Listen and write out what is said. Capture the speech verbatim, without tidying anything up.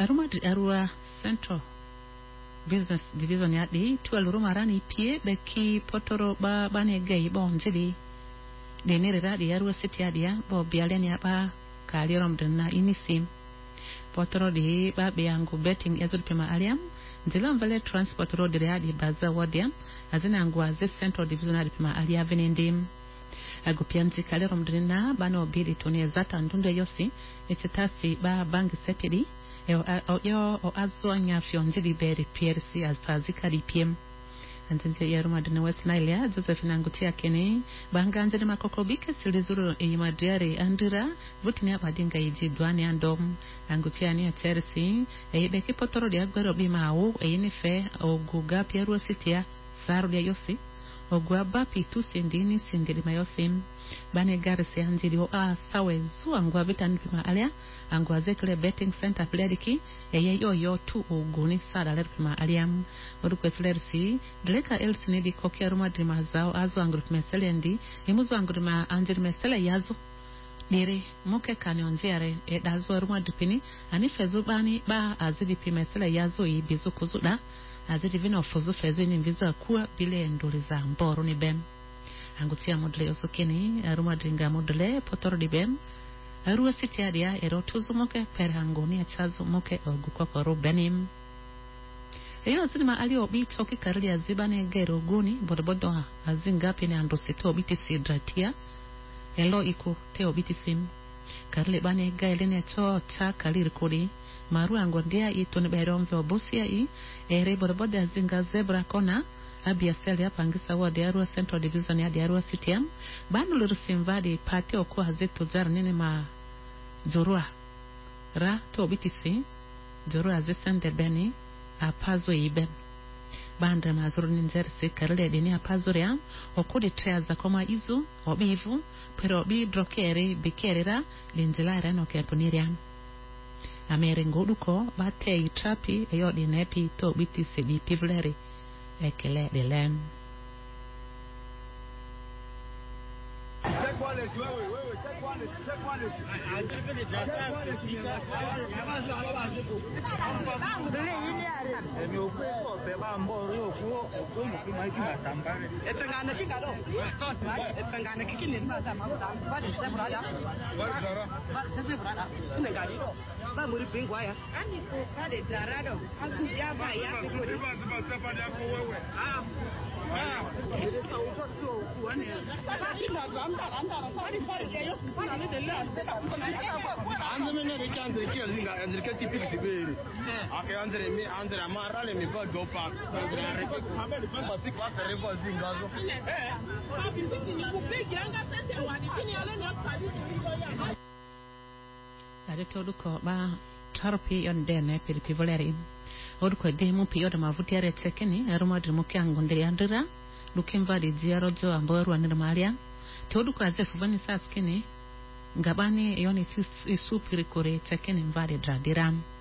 aruma arua Central Business Division ya di tu aluruma rani pie beki potoro ba bane gai bon jidi de ne radi arua city ya dia bo bialen ya ba kalirom dena inisim potoro di ba biangu betting yazul pema aliam ndilam vale transport road ya di baza wadiam azina ngwa ze Central Division ya pema alia venendim agupianzi kalirom dena bano bili tone zata ndunde yosi echetasi ba bangi sepedi yo yo o azo nya fionjidi beri piersi as fazika di piem antense yaruma de West Nile Josephine Ngutia kene banganje de makokobike silizuru e madriare andira vutinya badinga yiji dwane andom Ngutia ni Chelsea e beki potoro de agbero bi mawo e nife oguga pieru sitia saru de yosi ogwaba pitu sendini sendili mayosim bane garse anjili o a sawe zu angwa vitani pima alia angwa zekle betting center plediki eye yo yo tu oguni sada ler pima aliam odu kweslersi dreka elsine di kokia ruma drima zao azu angrup meselendi emuzu angruma anjili mesele yazu dire moke kane onjere e dazu ruma dipini ani fezu bani ba azidi pimesele yazu i bizu kuzuda azidi vino fozu fezu ni vizu akua bile ndoliza mboro ni bem Ngutia modele osokeni aruma dringa modele potoro di bem arua sitia dia ero tuzu moke per hangoni achazo moke ogukwa koro benim eyo zinima ali obi toki karili azibane gero guni bodobodo azinga pene andosito obiti sidratia elo iku te obiti sim karili bane gaelene cho cha kalir kodi maru angondia itone beromve obosia i ere bodobodo azinga zebra kona abia sel ya pangisa wa Arua Central Division ya Arua City banu lurusimvadi pate okwa hazeto jar nene ma jorua ra to bitisi jorua zesende beni apazo ibe bande mazuru ninjerse karle deni apazo ya okudi treaza koma izu obivu pero bi brokere bikerera linjelara no keponiria amere ngoduko bate itrapi eyo dinepi to bitisi di pivleri ekele de lem Anzemene de kanze ki azinga anzirke tipik siberi ake anzere mi anzere amarale mi va dopa anzere abeli pamba tik wa sere vo zingazo eh ade toduko ba tarpi onde ne per pivoleri oduko de mu pio de mavutiare tekeni aruma de mukango ndiri andira lukimva de ziaro jo amboru anira maria toduko azefu vani saskeni ngabani yoni tu supiri kore tekeni mvade dradiram